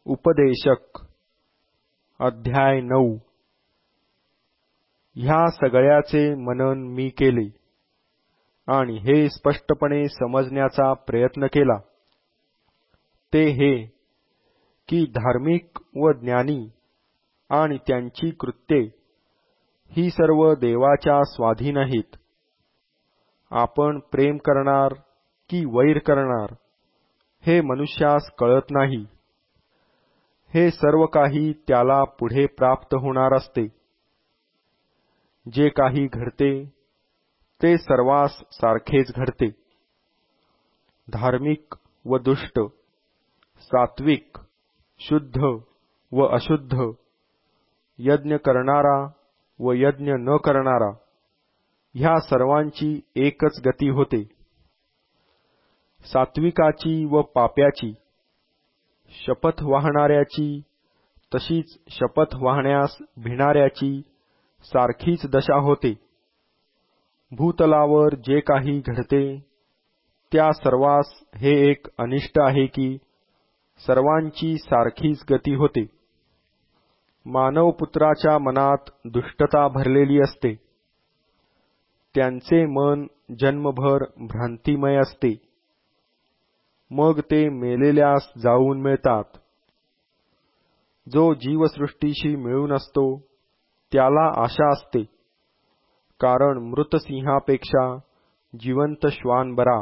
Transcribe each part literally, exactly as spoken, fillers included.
उपदेशक अध्याय नऊ. ह्या सगळ्याचे मनन मी केले आणि हे स्पष्टपणे समजण्याचा प्रयत्न केला. ते हे की धार्मिक व ज्ञानी आणि त्यांची कृत्ये ही सर्व देवाच्या स्वाधीन आहेत. आपण प्रेम करणार की वैर करणार हे मनुष्यास कळत नाही. हे सर्व काही त्याला पुढे प्राप्त होणार असते. जे काही घडते ते सर्वांस सारखेच घडते. धार्मिक व दुष्ट, सात्विक, शुद्ध व अशुद्ध, यज्ञ करणारा व यज्ञ न करणारा ह्या सर्वांची एकच गती होते. सात्विकाची व पाप्याची, शपथ वाहणाऱ्याची तशीच शपथ वाहण्यास भिणाऱ्याची सारखीच दशा होते. भूतलावर जे काही घडते त्या सर्वांस हे एक अनिष्ट आहे की सर्वांची सारखीच गती होते. मानवपुत्राच्या मनात दुष्टता भरलेली असते. त्यांचे मन जन्मभर भ्रांतिमय असते. मग ते मेलेल्यास जाऊन मिळतात. जो जीवसृष्टीशी मिळून असतो त्याला आशा असते, कारण मृत सिंहापेक्षा जिवंत श्वान बरा.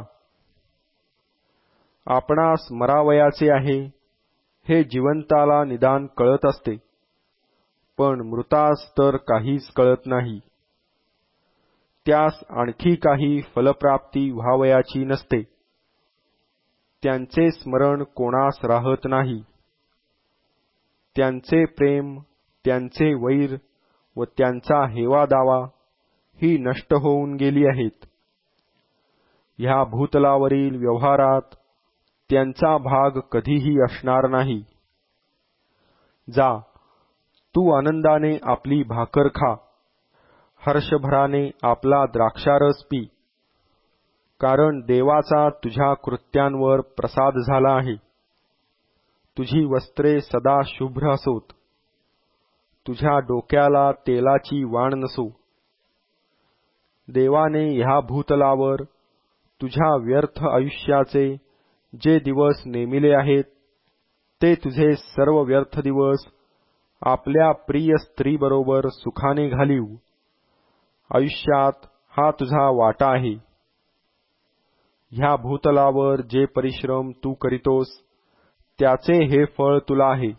आपणास मरावयाचे आहे हे जिवंताला निदान कळत असते, पण मृतास तर काहीच कळत नाही. त्यास आणखी काही फलप्राप्ती व्हावयाची नसते. त्यांचे स्मरण कोणास राहत नाही. त्यांचे प्रेम, त्यांचे वैर व त्यांचा हेवा दावा ही नष्ट होऊन गेली आहेत. ह्या भूतलावरील व्यवहारात त्यांचा भाग कधीही असणार नाही. जा, तू आनंदाने आपली भाकर खा, हर्षभराने आपला द्राक्षारस पी, कारण देवाचा तुझ्या कृत्यांवर प्रसाद झाला आहे. तुझी वस्त्रे सदा शुभ्र असोत. तुझ्या डोक्याला तेलाची वाण नसो. देवाने ह्या भूतलावर तुझ्या व्यर्थ आयुष्याचे जे दिवस नेमिले आहेत ते तुझे सर्व व्यर्थ दिवस आपल्या प्रिय स्त्रीबरोबर सुखाने घालीव. आयुष्यात हा तुझा वाटा आहे. ह्या भूतलावर जे परिश्रम तू करीतोस त्याचे हे फळ तुला आहे.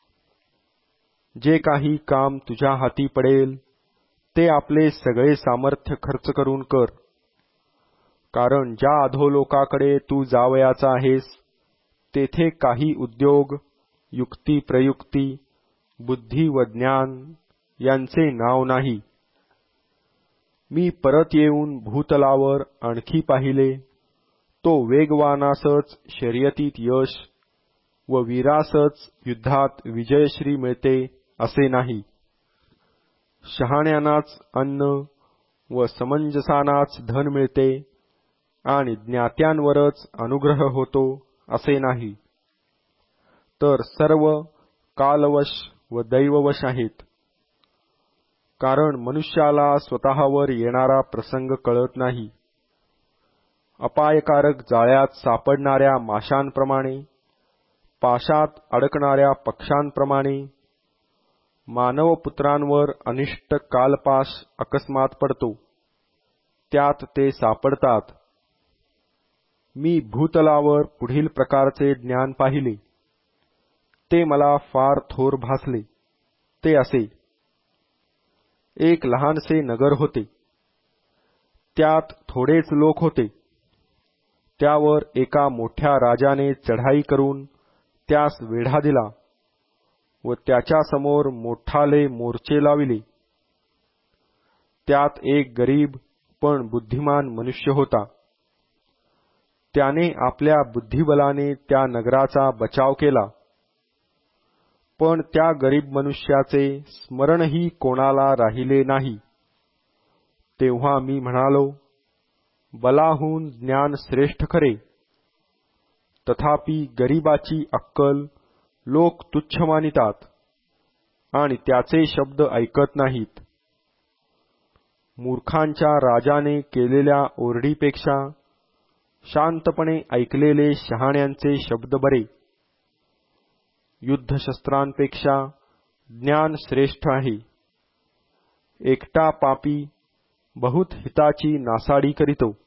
जे काही काम तुझ्या हाती पडेल ते आपले सगळे सामर्थ्य खर्च करून कर, कारण ज्या अधोलोकाकडे तू जावयाचा आहेस तेथे काही उद्योग, युक्ती प्रयुक्ती, बुद्धी व ज्ञान यांचे नाव नाही. मी परत येऊन भूतलावर आणखी पाहिले तो वेगवानासच शर्यतीत यश व वीरासच युद्धात विजयश्री मिळते असे नाही. शहाण्यानाच अन्न व समंजसानाच धन मिळते आणि ज्ञात्यांवरच अनुग्रह होतो असे नाही. तर सर्व कालवश व दैववश आहेत. कारण मनुष्याला स्वतःवर येणारा प्रसंग कळत नाही. अपायकारक जाळ्यात सापडणाऱ्या माशांप्रमाणे, पाशात अडकणाऱ्या पक्ष्यांप्रमाणे मानवपुत्रांवर अनिष्ट कालपाश अकस्मात पडतो. त्यात ते सापडतात. मी भूतलावर पुढील प्रकारचे ज्ञान पाहिले. ते मला फार थोर भासले. ते असे: एक लहानसे नगर होते. त्यात थोडेच लोक होते. त्यावर एका मोठ्या राजाने चढाई करून त्यास वेढा दिला व त्याच्यासमोर मोठाले मोर्चे लाविले. त्यात एक गरीब पण बुद्धिमान मनुष्य होता. त्याने आपल्या बुद्धिबलाने त्या नगराचा बचाव केला. पण त्या गरीब मनुष्याचे स्मरणही कोणाला राहिले नाही. तेव्हा मी म्हणालो, बलाहून ज्ञान श्रेष्ठ खरे, तथापि गरीबाची अक्कल लोक तुच्छ मानितात आणि त्याचे शब्द ऐकत नाहीत. मूर्खांच्या राजाने केलेल्या ओरडीपेक्षा शांतपणे ऐकलेले शहाण्यांचे शब्द बरे. युद्धशस्त्रांपेक्षा ज्ञान श्रेष्ठ आहे. एकटा पापी बहुत हिताची नासाडी करीतो.